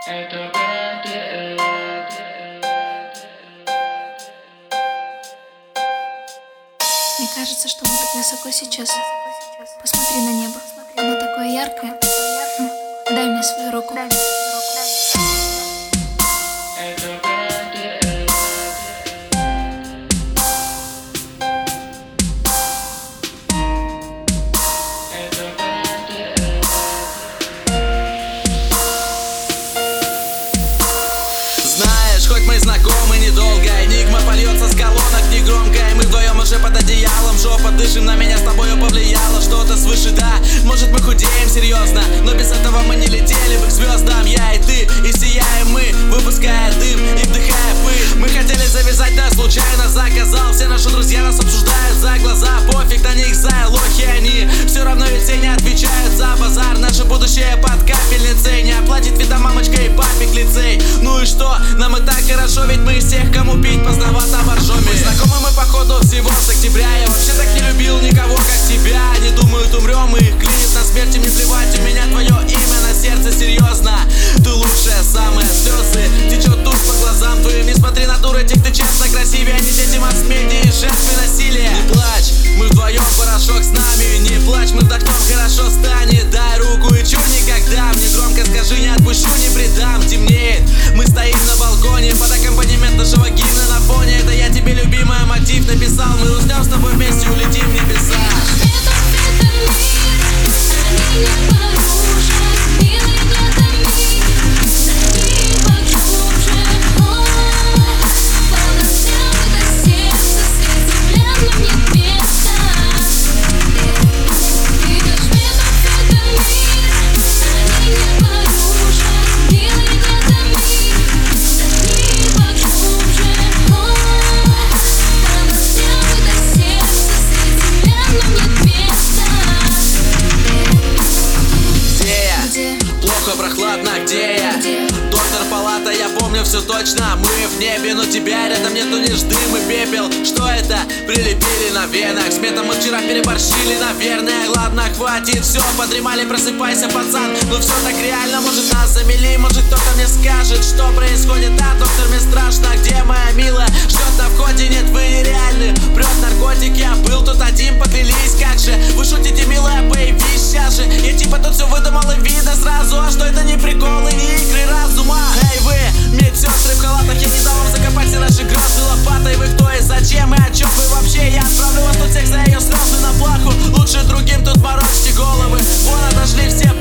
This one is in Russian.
Мне кажется, что мы так высоко сейчас. Посмотри на небо, оно такое яркое. Дай мне свою руку. Знаешь, хоть мы знакомы недолго, энигма польется с колонок негромко, и мы вдвоем уже под одеялом. Жопа, дышим, на меня с тобою повлияло что-то свыше, да. Может, мы худеем серьезно, но без этого мы не летели бы к звездам. Я и ты, и сияем мы, выпуская дым и вдыхая пыль. Мы хотели завязать, но случайно заказал. Все наши друзья нас обсуждают за глаза. Пофиг на них, за лохи они. Все равно ведь все не отвечают за базар. Наше будущее под капельницей. Не оплатит вида мамочка и папик лицей. Ну и что? Нам и так хорошо, ведь мы из тех, кому пить поздновато боржоми. Знакомы мы походу всего с октября. Я вообще так не любил никого, как тебя. Они думают, умрем, и их клинит на смерти. Мне плевать, у меня твое имя на сердце, серьезно. Ты лучшая, самая, слезы течет тушь по глазам твоим. Не смотри на дур этих, ты честно красивее. Они дети масс-медиа и жертвы насилия. Не плачь, мы вдвоем, порошок с нами. Не плачь, мы вдохнем, хорошо станет. Дай руку и чур никогда. Мне громко скажи, не отпущу, не предам. Темнеет, мы стоим на балконе под аккомпанемент нашего гимна на фоне. Это я тебе, любимая, мотив написал. Мы уснем с тобой вместе, улетим в небеса. Прохладно, где я? Доктор, палата, я помню все точно. Мы в небе, но тебя рядом нету, лишь дым и пепел. Что это? Прилепили на венах. С метом мы вчера переборщили, наверное. Ладно, хватит, все, подремали, просыпайся, пацан. Ну все так реально, может нас замели. Может кто-то мне скажет, что происходит. Да, доктор, мне страшно, где моя милая? Ждет на входе, нет, вы нереальны. Прет наркотик, я был тут один, поклялись. Как же, вы шутите, милая, появись сейчас же. Я типа тут все выдумал и видно сразу. А что это не приколы, не игры разума? Эй вы, медсестры в халатах, я не дал вам закопать все наши грозы лопатой. Вы кто и зачем и о чем вы вообще? Я отправлю вас тут всех за ее слезы на плаху. Лучше другим тут морочьте головы. Вон отошли все